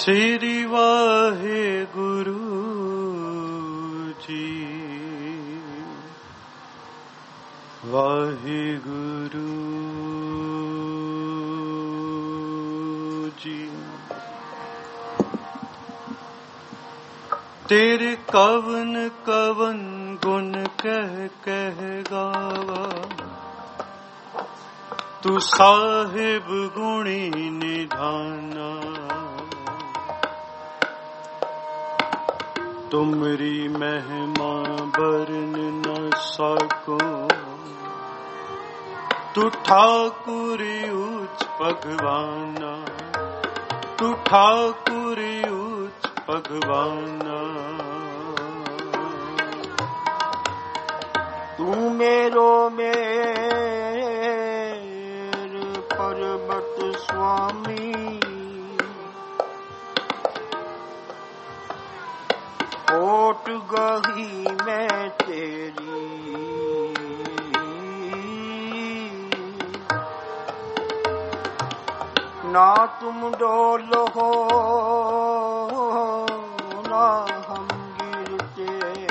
श्री वाहे गुरु जी, वाहे गुरु जी। तेरे कवन कवन गुण कह कह गावा, तू साहिब गुणी निधाना। तुमरी महिमा बरन न सको, तू ठाकुर उच्च भगवाना, तू ठाकुर उच्च भगवाना। तू मेरो मेर पर्वत स्वामी, ओट गही मैं तेरी। ना तुम डोल हो ना हम गिरते,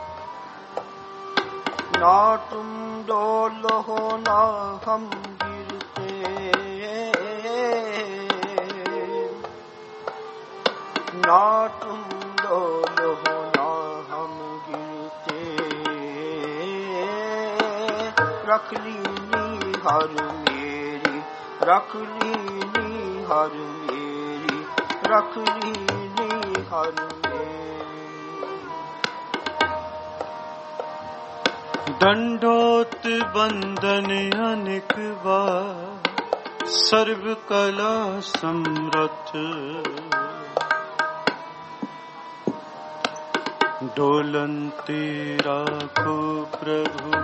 ना तुम डोल हो ना हम गिरते। ना तुम डोल हो ना हम गिरते। रख लीनी हर मेरी, रख लीनी हर मेरी, रख लीनी हर मेरी। दंडोत बंदन अनेक बार, सर्व कला समरथ। डोलंते राखो प्रभु,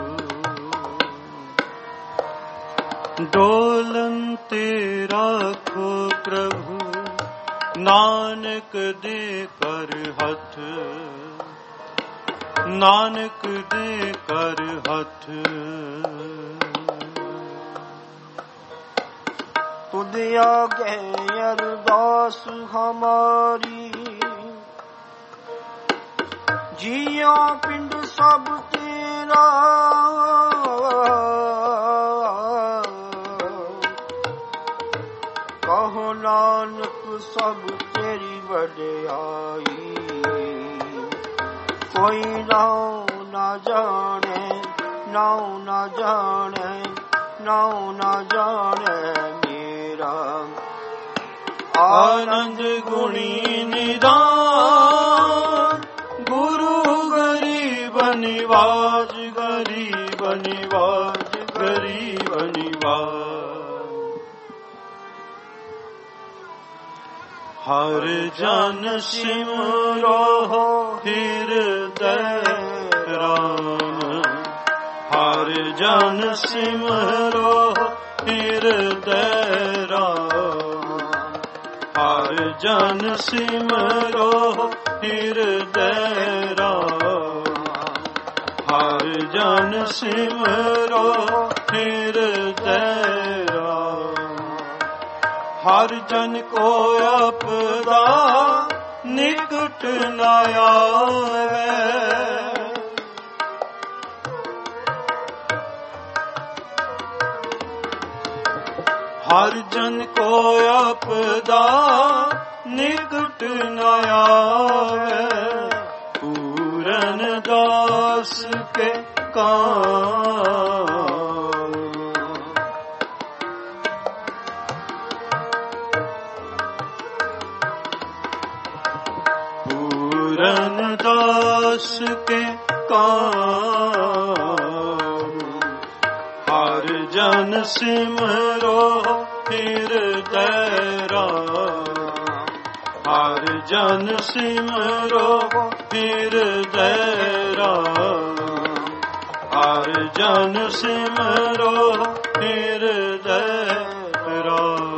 डोलंते राखो प्रभु। नानक दे कर हथ, नानक दे कर हथ। तुझ आगे अरदास हमारी, जिया पिंड सब तेरा। कहो नानक सब तेरी वड्याई। कोई नाऊ ना जाने, नाऊ ना जाने, नाऊ ना जाने मेरा। आनंद गुणी निदान, गुरु गरीब निवाज, गरीब निवाज, गरीब निवाज। हर जन सिमरो हृदय राम, हर जन सिमरो हृदय राम। हर जन सिमरो हृदय राम, हर जन सिमरो हृदय राम। हर जन को आपदा निकट न आवे, हर जन को आपदा निकट न आवे। पूरन दास के काम, पूरन दास के काम। हर जन सिमरो हृदय राम, हर जन सिमरो हृदय राम। हर जन सिमरो हृदय राम।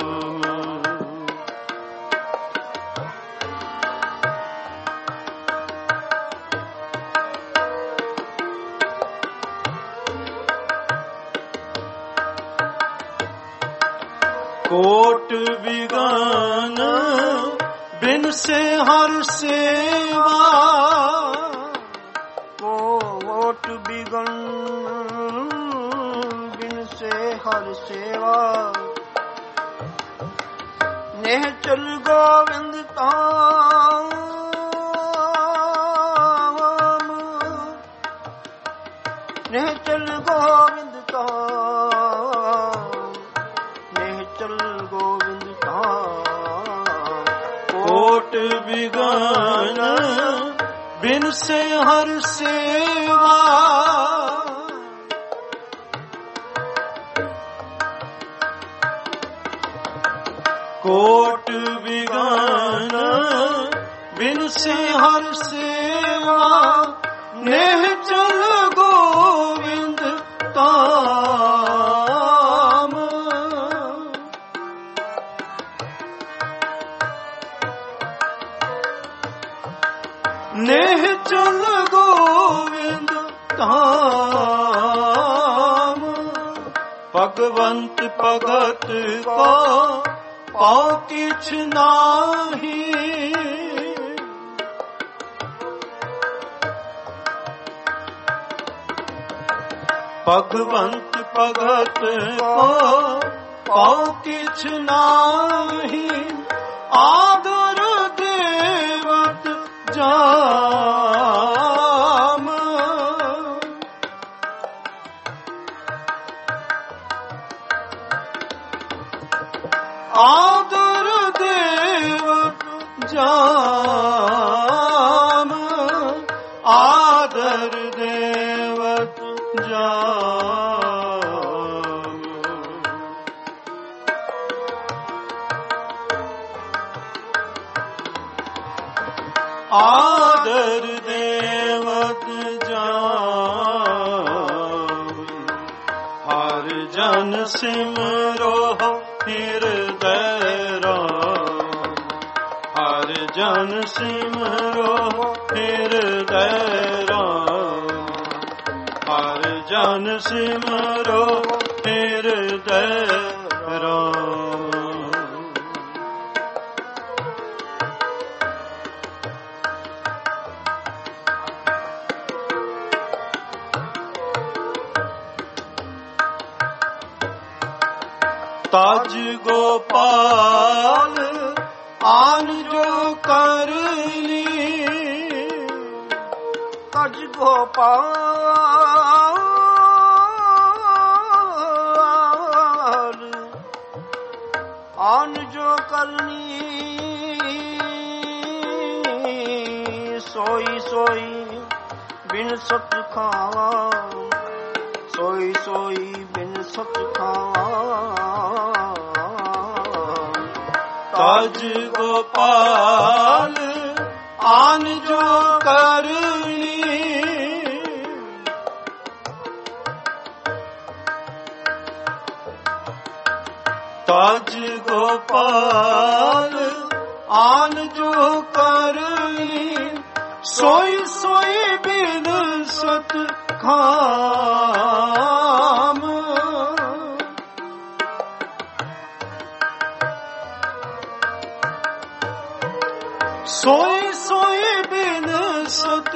कोट बिगान बिन से हर सेवा कोट बिगन बिन से हर सेवा नेह चल गोविंद ताम नेह चल गोविंद ताम नेह चल गोविंद ताम कोट बिगन बिन से हर सेवा कोट बिगन बिन से हर सेवा नेह चल गोविंद ताम नेह चल गोविंद धाम भगवंत भगत को पाओ किछ नाही भगवंत भगत को पाओ किछ नाही आदर देवत जाम आदर देवत जाम आदर देवत जाम आदर देवत जाम हर जन सिमरो हृदय राम हर जन सिमरो हृदय राम हर जन सिमरो हृदय राम ताज गोपाल आन जो करनी ताज गोपाल आन जो करनी सोई सोई बिन सत खावा सोई सोई बिन सत खावा ताज गोपाल आन जो करनी ताज गोपाल आन जो करनी सोई सोई बिन सत खाम सोई सोई बिन सत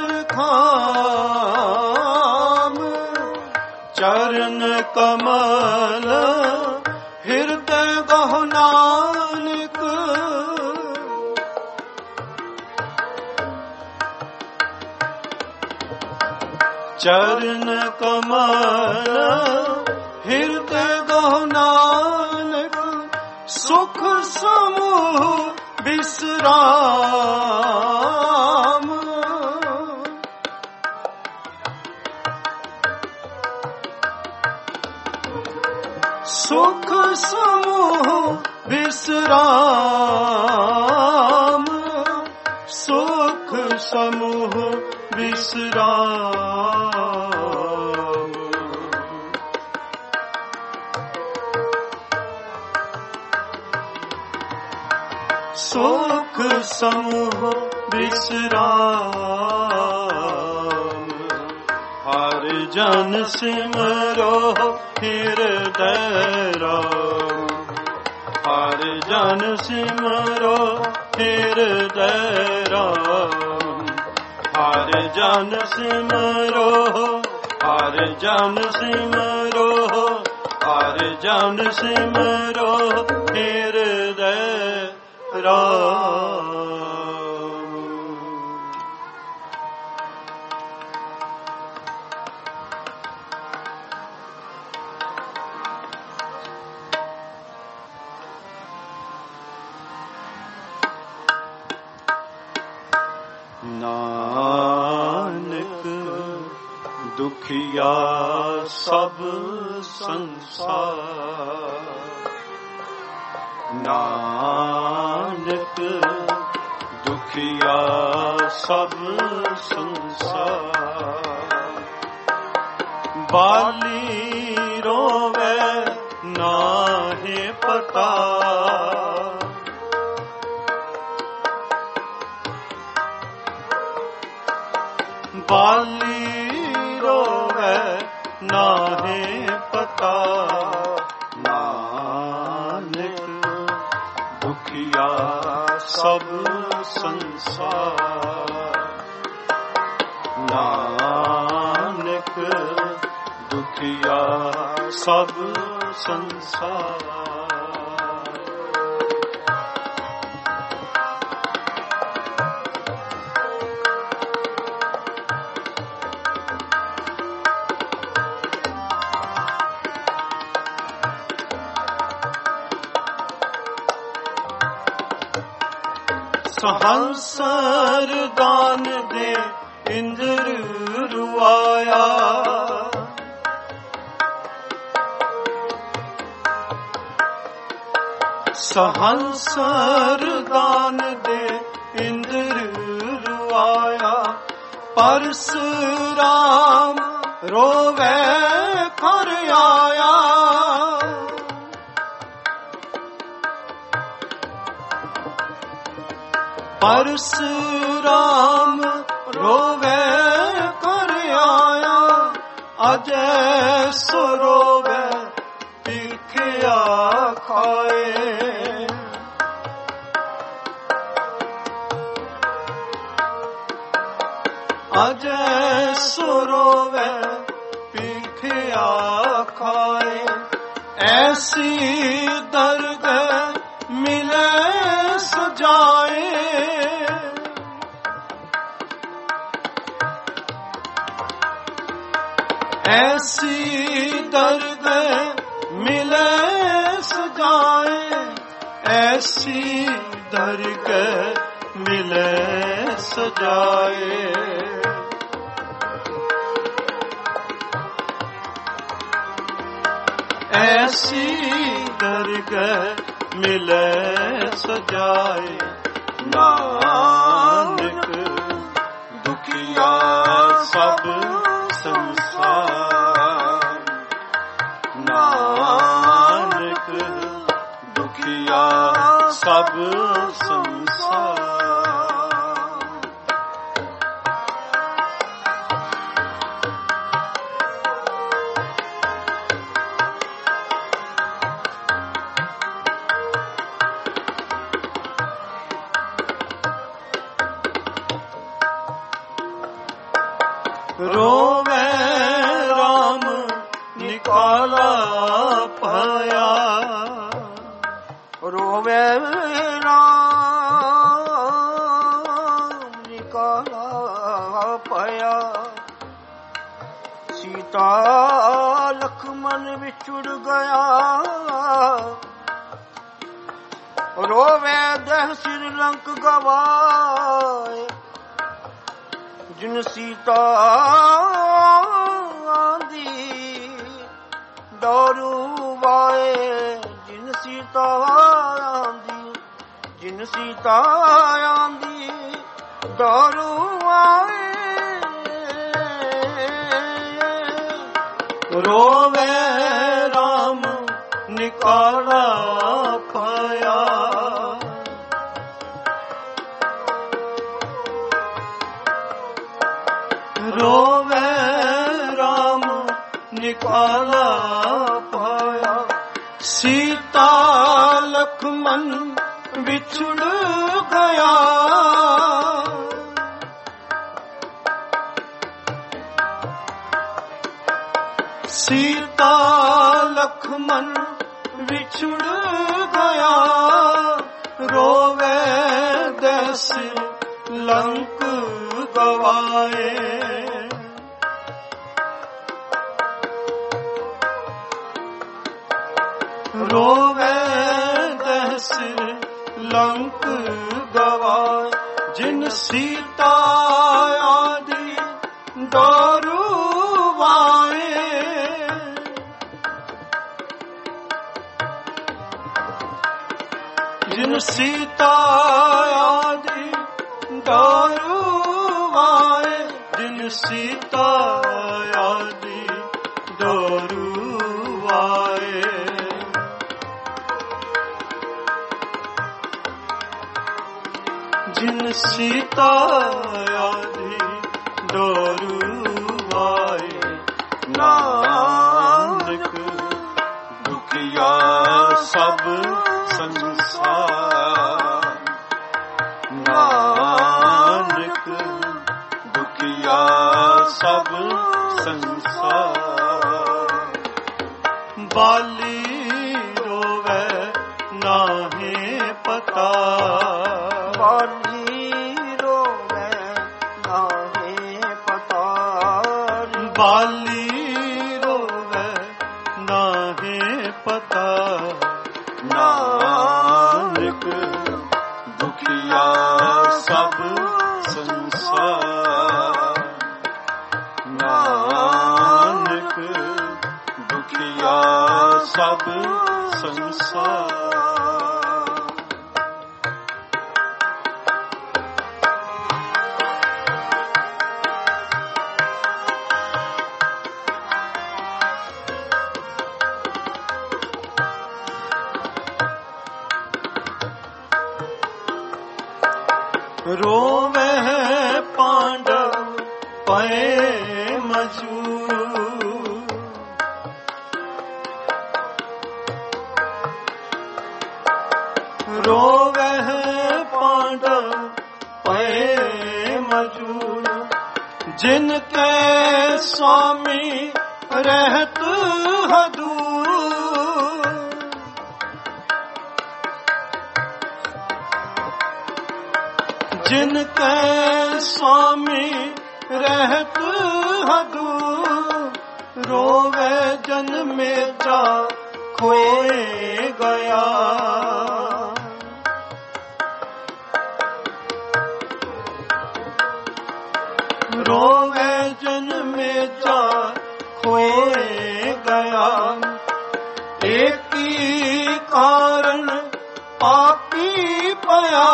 खाम चरण कमल हृदय गहु नानक चरण कमल हृदय गहु नानक सुख समूह विश्राम सुख समूह विश्राम सुख समूह विश्राम सुख समूह विश्राम हर जन सिमरो हृदय राम हर ਹਰ ਜਨ ਸਿਮਰੋ ਹਿਰਦੈ ਰਾਮ। ਹਰ ਜਨ ਸਿਮਰੋ, ਹਰ ਜਨ ਸਿਮਰੋ, ਹਰ ਜਨ ਸਿਮਰੋ ਹਿਰਦੈ ਰਾਮ। ਨਾਨਕ ਦੁਖੀਆ ਸਭ ਸੰਸਾਰ, ਨਾਨਕ ਦੁਖੀਆ ਸਭ ਸੰਸਾਰ। ਬਾਲੀ ਰੋਵੇ ਨਾਹੀਂ ਪਤਾ, ਬਾਲੀ ਰੋਵੇ ਨਾਹੀਂ ਪਤਾ। ਨਾਨਕ ਦੁਖੀਆ ਸਭ ਸੰਸਾਰ, ਨਾਨਕ ਦੁਖੀਆ ਸਭ ਸੰਸਾਰ। ਹੰਸਰ ਦਾਨ ਦੇ ਇੰਦਰ ਰੁਆਇਆ, ਸਹੰਸਰ ਦਾਨ ਦੇ ਇੰਦਰ ਰੁਆਇਆ। ਪਰਸੁਰਾਮ ਰੋਵੇ ਘਰ ਆਇਆ, ਪਰਸੁਰਾਮ ਰੋਵੇ ਘਰ ਆਇਆ। ਅਜੈ ਸੋ ਰੋਵੇ ਭਿਖਿਆ ਖਾਏ, ਅਜੈ ਸੋ ਰੋਵੇ ਭਿਖਿਆ ਖਾਏ। ਐਸੀ ਦਰਗਹ ਮਿਲੇ ਸਜਾਏ, ऐसी दरगह मिले सजाए, ऐसी दरगह मिले सजाए। ऐसी दरगह मिले सजाए। नानक दुखिया सब संसार, नानक दुखिया सब संसार। रोवे राम निकाला पाया, रोवे राम निकाला पाया। सीता लक्ष्मण विछुड़ गया, रोवे दह सिर लंक गवाए। जिन सीता आंदी दारू वाए, जिन सीता आंदी, जिन सीता आंदी दारू आए। रोवे राम निकाला पाया, रोवे राम निकाला पाया। सीता लक्ष्मण ਮਨ ਵਿਛੜ ਗਿਆ। ਸੀਤਾ ਲਖਮਨ ਵਿਛੜ ਗਿਆ, ਰੋਵੇ ਦਸ ਲੰਕ ਗਵਾਏ। ਰੋਵੇ ਦਸ ਲੰਕ ਗਵਾਏ, ਜਿਨ ਸੀਤਾ ਆਦਿ ਦਾਰੂ ਵਾਏ। ਜਿਨ ਸੀਤਾ ਆਦਿ ਦਾਰੂ ਵਾਏ, ਜਿਨ ਸੀਤਾ ਆਦਿ ਦਾਰੂ ਵਾਏ। ਜਿਨ ਸੀਤਾ ਆਦਿ ਦਾਰੂ ਵਾਏ। ਨਾਨਕ ਦੁਖੀਆ ਸਭ ਸੰਸਾਰ, ਨਾਨਕ ਦੁਖੀਆ ਸਭ ਸੰਸਾਰ। ਬਾਲੀ ਰੋਵੇ ਨਾਹੀਂ ਪਤਾ, ਬਾਲੀ ਰੋਵੇ ਨਾਹੀਂ ਪਤਾ। ਬਾਲੀ ਰੋਵੇ ਨਾਹੀਂ ਪਤਾ। ਨਾਨਕ ਦੁਖੀਆ ਸਭ ਸੰਸਾਰ, ਨਾਨਕ ਦੁਖੀਆ ਸਭ ਸੰਸਾਰ। ਰੋਵੇ ਪਾਂਡਵ ਪਏ ਮਜੂਰ, ਰੋਵੇ ਪਾਂਡਵ ਪਏ ਮਜੂਰ। ਜਿਨ ਕੇ स्वामी रहत हदूर, जिनके स्वामी रहत हदूर। रोवे जन्मे जा खोए गया, रोवे जन्मे जा खोए गया। एक ही कारण पापी पया,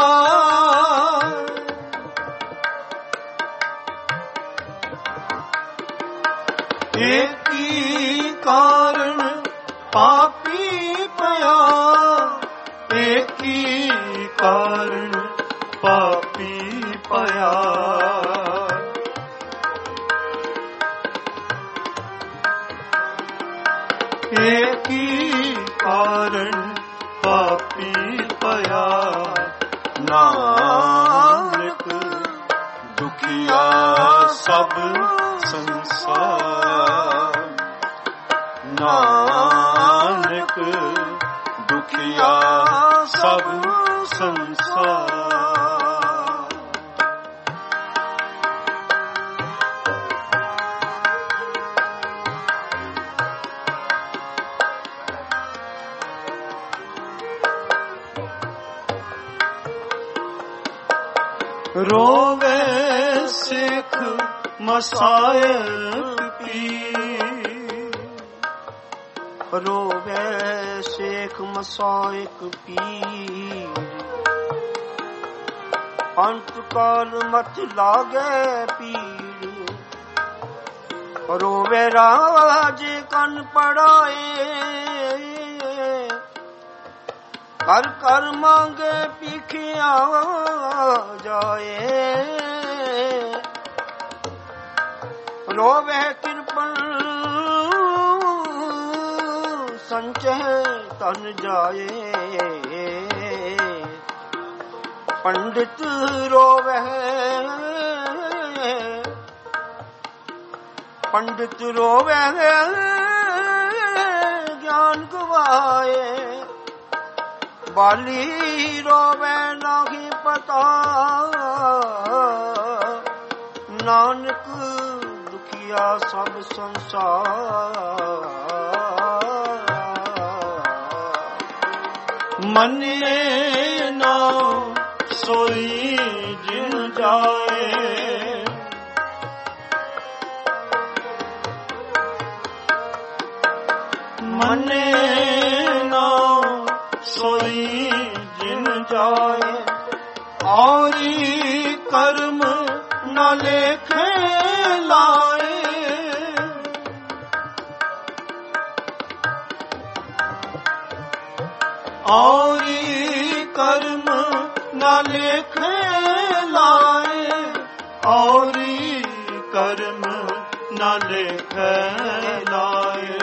एक ही कारण पापी पया, एक ही कारण पापी पया। एक ही कारण पापी पया। नानक दुखिया सब संसार, नानक दुखिया सब संसार। रोवे सिख मसायक पीर, रोवे शेख मसायक पीर। अंत काल मत लागे पीर, रोवे राज कन पड़ाए। कर कर मांगे पीखिया जाए, रोवे कृपण संचय तन जाए। ਪੰਡਿਤ ਰੋਵੇ, ਪੰਡਿਤ ਰੋਵੇ ਗਿਆਨ ਗਵਾਏ, ਬਾਲੀ ਰੋਵੇ ਨਹੀਂ ਪਤਾ, ਨਾਨਕ ਦੁਖੀਆ ਸਭ ਸੰਸਾਰ। ਮੰਨੇ ਨਾ ਸੋਈ ਜਿਨ ਜਾਏ, ਮੰਨੇ ਨਾ ਸੋਈ ਜਿਨ ਜਾਏ, ਔਰੀ ਕਰਮ ਨਾ ਲੇਖੇ ਲਾਏ, ਔਰੀ ਕਰਮ ਨਾ ਲੇਖੇ ਲਾਏ, ਔਰੀ ਕਰਮ ਨਾ ਲੇਖੇ ਲਾਏ।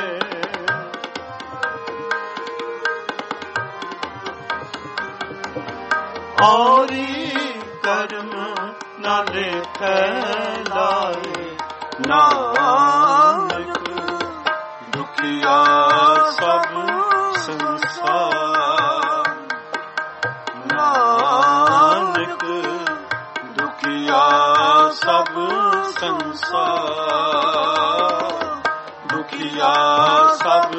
ਔਰੀ ਕਰਮ ਨਾ ਲੇਖੇ ਲਾਏ, ਨਾਨਕ ਦੁਖੀਆ ਸਭ ਸੰਸਾਰ, ਨਾਨਕ ਦੁਖੀਆ ਸਭ ਸੰਸਾਰ, ਦੁਖੀਆ ਸਭ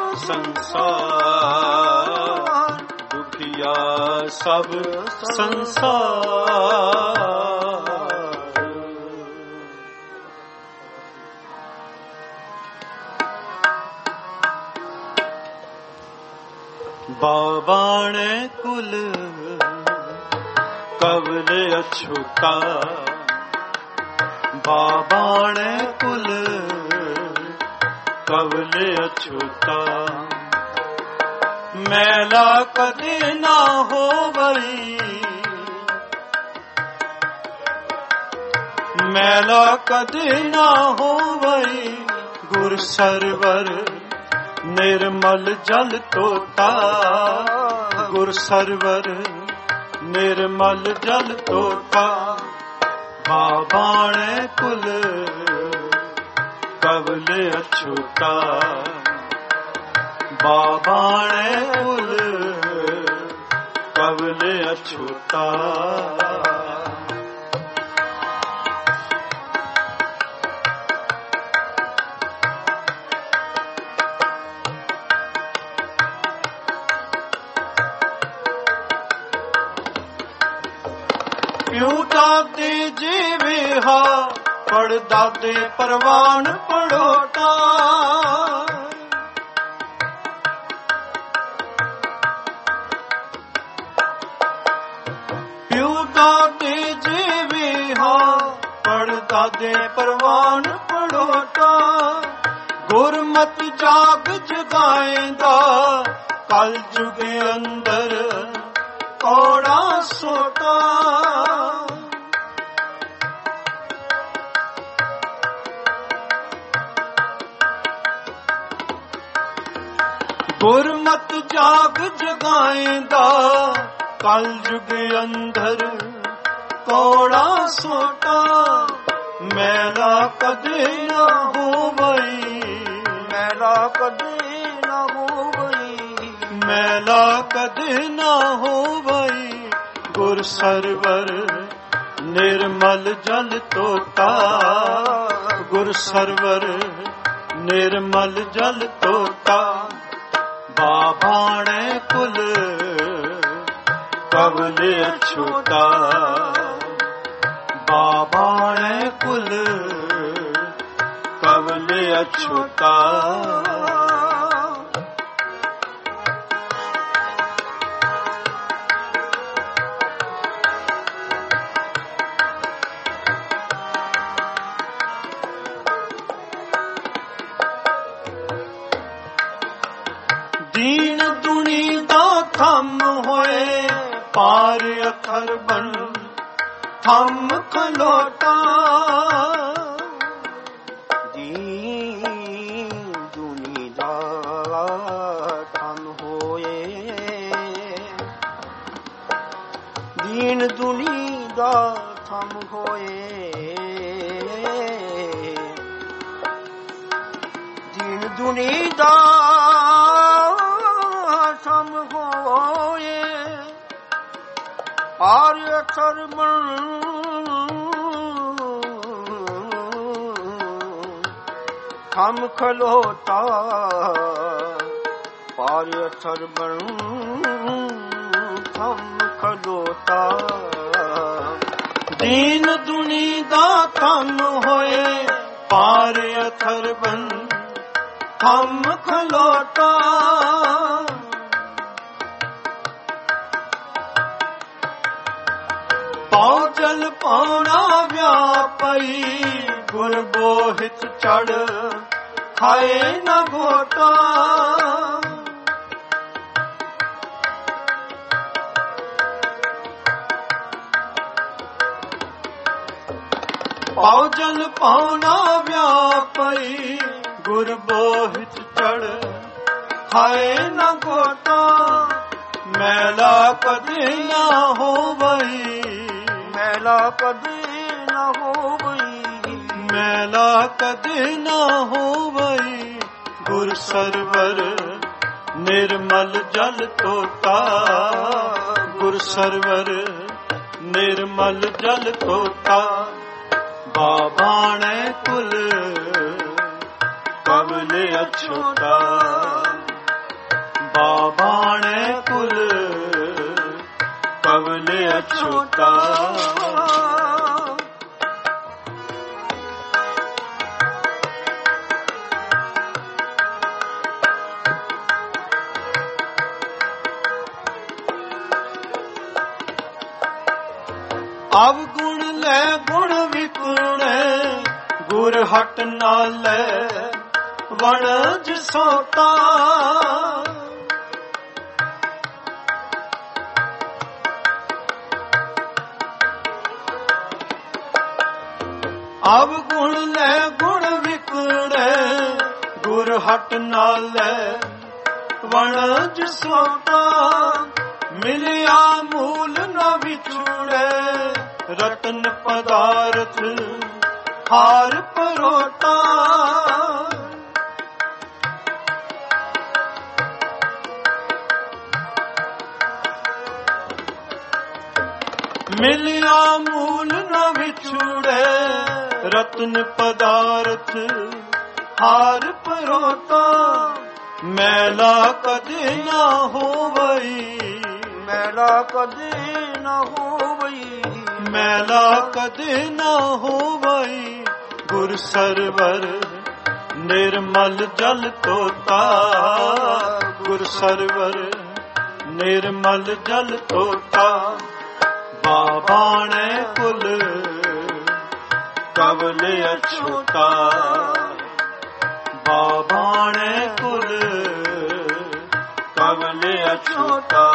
ਸੰਸਾਰ, ਦੁਖੀਆ ਸਭ ਸੰਸਾਰ। ਬਾਬਾਣੇ ਕੁਲ ਕਵਲ ਅਛੂਤਾ, ਬਾਬਾਣੇ ਕੁਲ ਕਵਲ ਅਛੂਤਾ, ਮੈਲਾ ਕਦੇ ਨਾ ਹੋਵਈ, ਮੈਲਾ ਕਦੇ ਨਾ ਹੋਵਈ, ਗੁਰ ਸਰਵਰ ਨਿਰਮਲ ਜਲ ਤੋਤਾ, ਗੁਰ ਸਰਵਰ ਨਿਰਮਲ ਜਲ ਤੋਤਾ, ਬਾਬਾਣੇ ਕੁਲ ਕਵਲ ਅਛੂਤਾ, ਬਾਬਾਣੇ ਕੁਲ ਕਵਲ ਅਛੂਤਾ। ਪਿਉ ਦਾਦੇ ਜਿਵੇਂ ਹਾ ਪੜ ਦਾਦੇ ਪਰਵਾਨ ਪੜੋਟਾ, ਪਿਉ ਦਾਦੇ ਜਿਵੇਂ ਹਾ ਪੜ ਦਾਦੇ ਪਰਵਾਨ ਪੜੋਟਾ, ਗੁਰਮਤ ਜਾਗ ਜਗਾਏਂਦਾ ਕਲ ਜੁਗੇ ਅੰਦਰ ਕੌੜਾ ਸੋਟਾ, ਗੁਰਮਤ ਜਾਗ ਜਗਾਏਂਦਾ ਕਲ ਜੁਗ ਅੰਦਰ ਕੌੜਾ ਸੋਟਾ, ਮੈਲਾ ਕਦੇ ਨਾ ਹੋਵਈ, ਮੈਲਾ ਕਦੇ ਨਾ ਹੋਵਈ, ਮੈਲਾ ਕਦੇ ਨਾ ਹੋਵਈ, ਗੁਰ ਸਰਵਰ ਨਿਰਮਲ ਜਲ ਤੋਤਾ, ਗੁਰ ਸਰਵਰ ਨਿਰਮਲ ਜਲ ਤੋਤਾ, ਬਾਬਾਣੇ ਕੁਲ ਕਵਲ ਅਛੂਤਾ, ਬਾਬਾਣੇ ਕੁਲ ਕਵਲ ਅਛੂਤਾ। ਦੀਨ ਦੁਨੀ ਦਾ ਥੰਮ ਹੋਏ, ਪਾਰ ਅੱਖਰ ਬਨ ਥੰਮ ਖਲੋਟਾ, ਦੀਨ ਦੁਨੀ ਦਾ ਥੰਮ ਹੋਏ, ਦੀਨ ਦੁਨੀ ਦਾ ਥੰਮ ਹੋਏ, ਦੀਨ ਦੁਨੀ ਦਾ ਥੰਮ ਹੋਏ, ਪਾਰ ਅਥਰ ਮਨ ਥੰਮ ਖਲੋਤਾ, ਪਾਰ ਅਥਰ ਮਨ ਥੰਮ ਖਲੋਤਾ। ਦੀਨ ਦੁਨੀ ਦਾ ਥੰਮ ਹੋਏ, ਪਾਰ ਅਥਰ ਬਨ ਥੰਮ ਖਲੋਤਾ। ਪਾਉ ਜਲ ਪਾਉਣਾ ਵਿਆਪਈ, ਗੁਰ ਬੋਹਿਤ ਚੜ ਖਾਏ ਨ ਘੋਟਾ। ਪਾਉ ਜਲ ਪਾਉਣਾ ਵਿਆਪਈ, ਗੁਰ ਬੋਹਿਤ ਚੜ ਖਾਏ ਨ ਘੋਟਾ। ਮੈਲਾ ਕਦੇ ਨਾ ਹੋਵਈ, ਮੈਲਾ ਕਦੇ ਨਾ ਹੋਵਈ, ਮੈਲਾ ਕਦੇ ਨਾ ਹੋਵਈ। ਗੁਰ ਸਰਵਰ ਨਿਰਮਲ ਜਲ ਤੋਤਾ, ਗੁਰ ਸਰਵਰ ਨਿਰਮਲ ਜਲ ਤੋਤਾ। ਬਾਬਾਣੇ ਕੁਲ ਕਬਲ ਅਛੋਤਾ, ਬਾਬਾਣੇ ਕੁਲ ਕਬਲ ਅਛੋਤਾ। ਅਵਗੁਣ ਲੈ ਗੁਣ ਵਿਕੁਣੇ, ਗੁਰ ਹਟ ਨਾਲੇ ਵਣਜ ਸੋਤਾ। ਅਵਗੁਣ ਲੈ ਗੁਣ ਵਿਕੁਣੇ, ਗੁਰ ਹਟ ਨਾਲੇ ਵਣਜ ਸੋਤਾ। ਮਿਲਿਆ ਮੂਲ ਨ ਵਿਛੁੜੇ, ਰਤਨ ਪਦਾਰਥ ਹਾਰ ਪਰੋਟਾ। ਮਿਲਿਆ ਮੂਲ ਨ ਵਿਛੁੜੇ, ਰਤਨ ਪਦਾਰਥ ਹਾਰ ਪਰੋਟਾ। ਮੈਲਾ ਕਦੇ ਨਾ ਹੋਵਈ, ਮੈਲਾ ਕਦੇ ਨਾ ਹੋਵਈ, ਮੈਲਾ ਕਦੇ ਨਾ ਹੋਵਈ। ਗੁਰ ਸਰਵਰ ਨਿਰਮਲ ਜਲ ਤੋਤਾ, ਗੁਰ ਸਰਵਰ ਨਿਰਮਲ ਜਲ ਤੋਤਾ। ਬਾਬਾਣੇ ਕੁਲ ਕਬਲ ਅਛੋਤਾ, ਬਾਬਾਣੇ ਕੁਲ ਕਬਲ ਅਛੋਤਾ,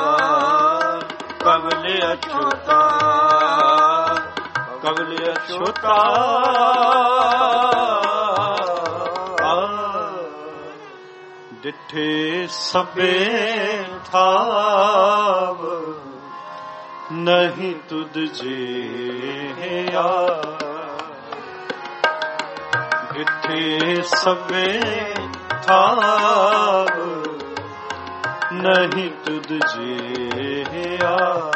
ਕਬਲ ਅਛੋਤਾ, ਕਬਲ ਅਛੋਤਾ। ਡਿਠੇ ਸਭੇ ਠਾਵ, ਨਹੀਂ ਤੁਧ ਜਿਹਾ। ਡਿਠੇ ਸਭੇ ਠਾਵ, ਨਹੀਂ ਤੁਧ ਜਿਹਾ।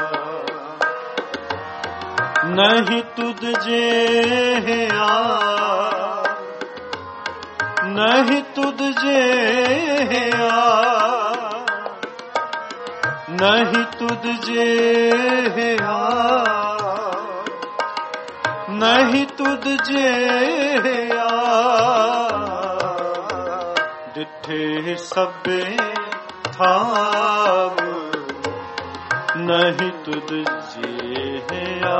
ਨਹੀਂ ਤੁਧ ਜਿਹਾ, ਨਹੀਂ ਤੁਧ ਜਿਹਾ, ਨਹੀਂ ਤੁਧ ਜਿਹਾ, ਨਹੀਂ ਤੁਧ ਜਿਹਾ। ਡਿਠੇ ਸਭੇ ਠਾਵ, ਨਹੀਂ ਤੁਧ ਜਿਹਾ।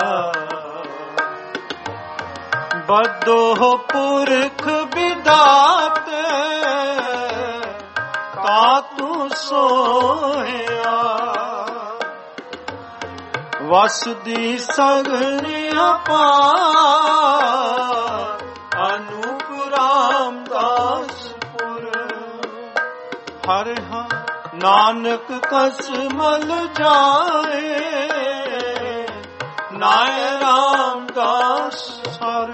ਬਦੋ ਪੁਰਖ ਵਿਦਾਤੇ, ਤਾ ਤੂੰ ਸੋਹਿਆ। ਵਸ ਦੀ ਸਗਨੀ ਅਪਾਰ, ਅਨੂਪ ਰਾਮਦਾਸਪੁਰ। ਹਰਿ ਨਾਨਕ ਕਸ ਮਲ ਜਾਏ, ਨਾਏ ਰਾਮਦਾਸ ਸਰ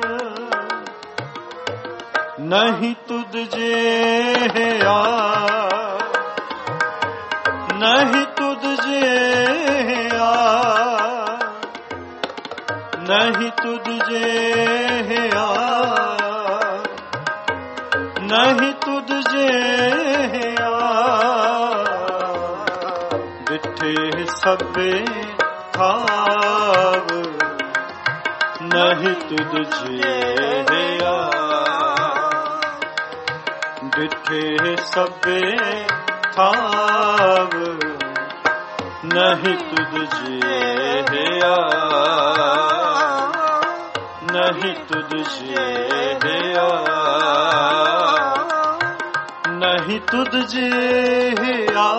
ਨਹੀਂ ਤੁਧ ਜਿਹਾ ਨਹੀਂ ਤੁਧ ਜਿਹਾ ਨਹੀਂ ਤੁਧ ਜਿਹਾ ਨਹੀਂ ਤੁਧ ਜਿਹਾ ਬਿਠੇ ਸਭੇ ਥਾਵ ਨਹੀਂ ਤੁਧ ਜਿਹਾ ਬਿਠੇ ਸਭੇ ਥਾਵ ਨਹੀਂ ਤੁਧ ਜਿਹਾ ਨਹੀਂ ਤੁਧ ਜਿਹਾ ਨਹੀਂ ਤੁਧ ਜਿਹਾ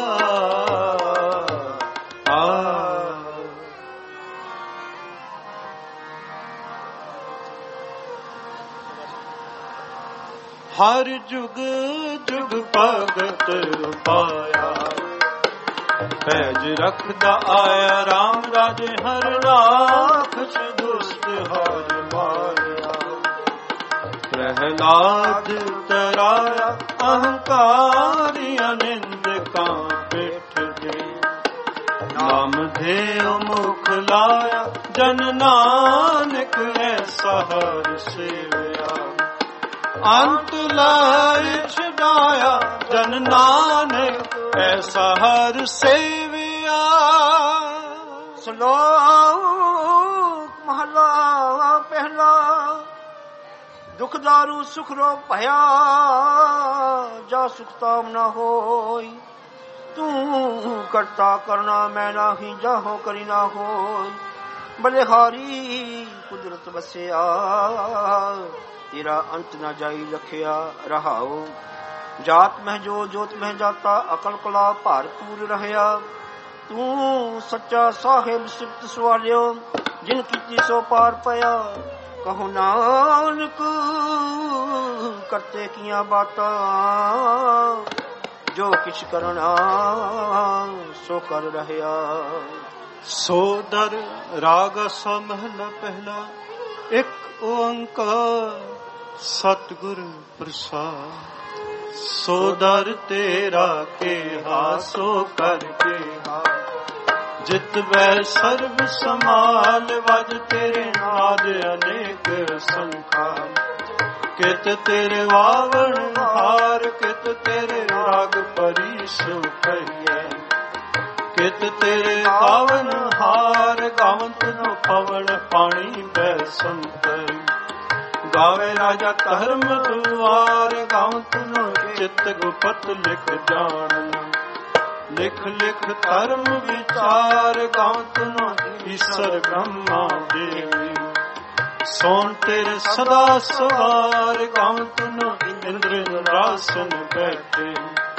ਹਰ ਜੁਗ ਜੁਗ ਭਗਤ ਪਾਇਆ ਪੈਜ ਰਖਦਾ ਆਇਆ ਰਾਮ ਰਾਜੇ ਹਰ ਰਾਖਸ਼ ਦੁਸ਼ਟ ਹਰ ਮਾਰਿਆ ਪ੍ਰਹਿਲਾਦ ਤਰਾਇਆ ਅਹੰਕਾਰੀ ਅਨਿੰਦਕਾਂ ਪਿੱਠ ਦੇ ਨਾਮ ਧੇਉ ਮੁਖ ਲਾਇਆ ਜਨ ਨਾਨਕ ਐਸਾ ਹਰ ਸੇਵਿਆ ਅੰਤ ਲਾਇ ਛਡਾਇਆ ਜਨ ਨਾਨਕ ਐਸਾ ਹਰ ਸੇਵਿਆ। ਸ਼ਲੋਕ ਮਹਲਾ ਪਹਿਲਾ ਦੁਖ ਦਾਰੂ ਸੁਖ ਰੋਗ ਭਇਆ ਜਾ ਸੁਖ ਤਾਮ ਨਾ ਹੋਈ ਤੂੰ ਕਰਤਾ ਕਰਨਾ ਮੈਂ ਨਾਹੀ ਜਾਹੋ ਕਰੀ ਨਾ ਹੋਈ ਬਲਿਹਾਰੀ ਕੁਦਰਤ ਵਸਿਆ ਤੇਰਾ ਅੰਤ ਨਾ ਜਾਈ ਲਖਿਆ ਰਹਾਓ ਜਾਤ ਮਹਿ ਜੋ ਜੋਤ ਮਹਿ ਜਾਤਾ ਅਕਲ ਕਲਾ ਭਰਪੂਰ ਰਹਿਆ ਤੂੰ ਸੱਚਾ ਸਾਹਿਬ ਸਿਫਤ ਸਵਾਲਿਓ ਜਿਨ ਕੀਤੀ ਸੋ ਪਾਰ ਪਿਆ ਕਹੋ ਨਾਨਕ ਕਰਤੇ ਕੀਆਂ ਬਾਤਾਂ ਜੋ ਕਿਛ ਕਰਨਾ ਸੋ ਕਰ ਰਹਿਆ। ਸੋਦਰ ਰਾਗ ਸਾ ਮਹਲਾ ਪਹਿਲਾ ਇੱਕ ਓੰਕਾਰ ਸਤਿਗੁਰ ਪ੍ਰਸਾਦ ਸੋਦਰ ਤੇਰਾ ਕਿਹਾ ਸੋ ਕਰ ਕਿਹਾ ਜਿਤ ਵੈ ਸਰਬ ਸਮਾਲ ਵਜ ਤੇਰੇ ਨਾਦ ਅਨੇਕ ਸੰਖਾ ਕਿਤ ਤੇਰੇ ਵਾਵਣ ਹਾਰ ਕਿਤ ਤੇਰੇ ਰਾਗ ਪਰੀਸ਼ ਕਹੀਐ ਕਿਤ ਤੇਰੇ ਪਾਵਨ ਹਾਰ ਗਾਵੰਤ ਨੂੰ ਪਵਨ ਪਾਣੀ ਬੈ ਸੰਤਰ ਗਾਵੇ ਰਾਜਾ ਧਰਮ ਦੁਆਰ ਗਾਵੰਤ ਨੂੰ ਚਿਤ ਗੁਪਤ ਲਿਖ ਜਾਣ ਲਿਖ ਲਿਖ ਧਰਮ ਵਿਚਾਰ ਗਾਵੰਤ ਨੂੰ ਈਸ਼ਰ ਬ੍ਰਹਮਾ ਦੇਵੀ ਸੋਣ ਤੇਰੇ ਸਦਾ ਸਵਾਰ ਗਾਵੰਤ ਨੂੰ ਇੰਦਰ ਰਾਸਨ ਬੈਠੇ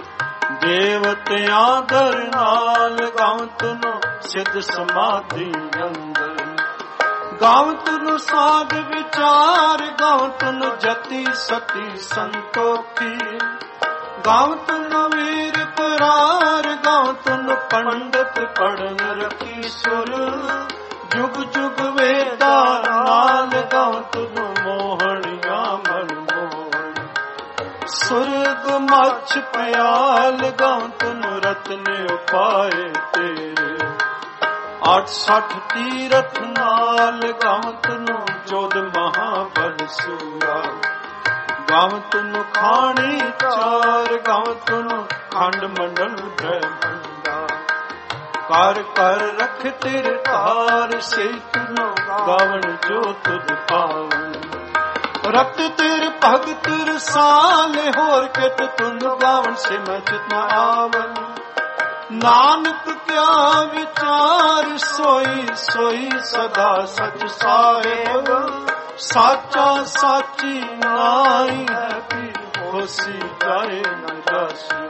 ਦੇਵਤਿਆਂ ਦਰ ਨਾਲ ਗਾਵੰਤ ਨੂੰ ਸਿੱਧ ਸਮਾਧੀ ਅੰਦਰ ਗਾਵੰਤ ਨੂੰ ਸਾਧ ਵਿਚਾਰ ਗਾਵੰਤ ਨੂੰ ਜਤੀ ਸਤੀ ਸੰਤੋਖੀ ਗਾਵੰਤ ਨੂੰ ਵੀਰ ਪਰਾਰ ਗਾਵੰਤ ਨੂੰ ਪੰਡਤ ਪੜਨ ਰਖੀ ਸੁਰ ਜੁਗ ਜੁਗ ਵੇਦਾ ਨਾਲ ਗਾਵੰਤ ਨੂੰ ਮੋਹਣਿਆ ਮਨ ਮੋਹਣ ਸੁਰਗ ਮੱਛ ਪਿਆਲ ਗਾਵੰਤ ਨੂੰ ਰਤਨ ਉਪਾਏ ਤੇਰੇ 68 ਤੀਰਥ ਨਾਲ ਗਾਵੰਤ ਨੂੰ ਜੋਧ ਮਹਾਬਲ ਸੂਰਾ ਗਾਵੰਤ ਨੂੰ ਖਾਣੀ ਚਾਰ ਗਾਵੰਤ ਨੂੰ ਖੰਡ ਮੰਡਲ ਬ੍ਰਹਮੰਡਾ ਕਰ ਕਰ ਰਖ ਤੇਰੇ ਧਾਰ ਸੇ ਤੂੰ ਗਾਵਣ ਜੋ ਤੁਧ ਪਾਵਨ ਰਤ ਤੇਰੇ ਭਗਤ ਰਸਾਲੇ ਹੋਰ ਕਿਤ ਤੁੰਦ ਗਾਵਣ ਸੇ ਮੈਂ ਚਿਤ ਨ ਆਵਨ ਨਾਨਕ ਕਿਆ ਵਿਚਾਰ ਸੋਈ ਸੋਈ ਸਦਾ ਸਚ ਸਾਹਿਬ ਸਾਚਾ ਸਾਚੀ ਨਾਈ ਹੈ ਪੀਰ ਹੋਸੀ ਜਾਏ ਨ ਜਾਸੀ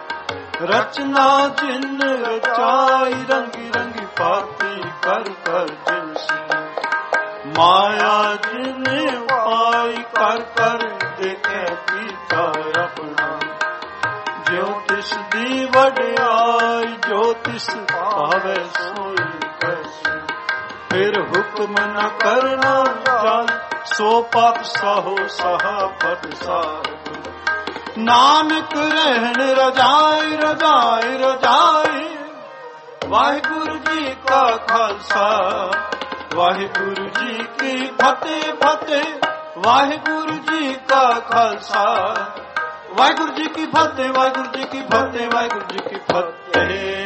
ਰਚਨਾ ਜਿਨ ਰਚਾਈ ਰੰਗੀ ਰੰਗੀ ਪਾਤੀ ਕਰ ਕਰ ਜਿਨਸੀ ਮਾਇਆ ਜਿਨੇ ਪਾਈ ਕਰ ਕਰ ਦੇਖੇ ਪੀਤਾ ਆਪਣਾ ਜੋ ਤਿਸ ਦੀ ਵਡਿਆਈ ਜੋ ਤਿਸ ਪਾਵੇ ਸੋਈ ਕੈਸੀ ਫਿਰ ਹੁਕਮ ਨ ਕਰਨਾ ਜਾਏ, ਸੋ ਪਾਪ ਸਾਹੋ ਸਹਾ ਪਟ ਸਾਰ। ਨਾਨਕ ਰਹਿਣ ਰਜਾਈ ਰਜਾਈ ਰਜਾਈ। ਵਾਹਿਗੁਰੂ ਜੀ ਕਾ ਖਾਲਸਾ ਵਾਹਿਗੁਰੂ ਜੀ ਕੀ ਫਤਿਹ ਫਤਿਹ। ਵਾਹਿਗੁਰੂ ਜੀ ਕਾ ਖਾਲਸਾ ਵਾਹਿਗੁਰੂ ਜੀ ਕੀ ਫਤਿਹ ਵਾਹਿਗੁਰੂ ਜੀ ਕੀ ਫਤਿਹ ਵਾਹਿਗੁਰੂ ਜੀ ਕੀ ਫਤਿਹ।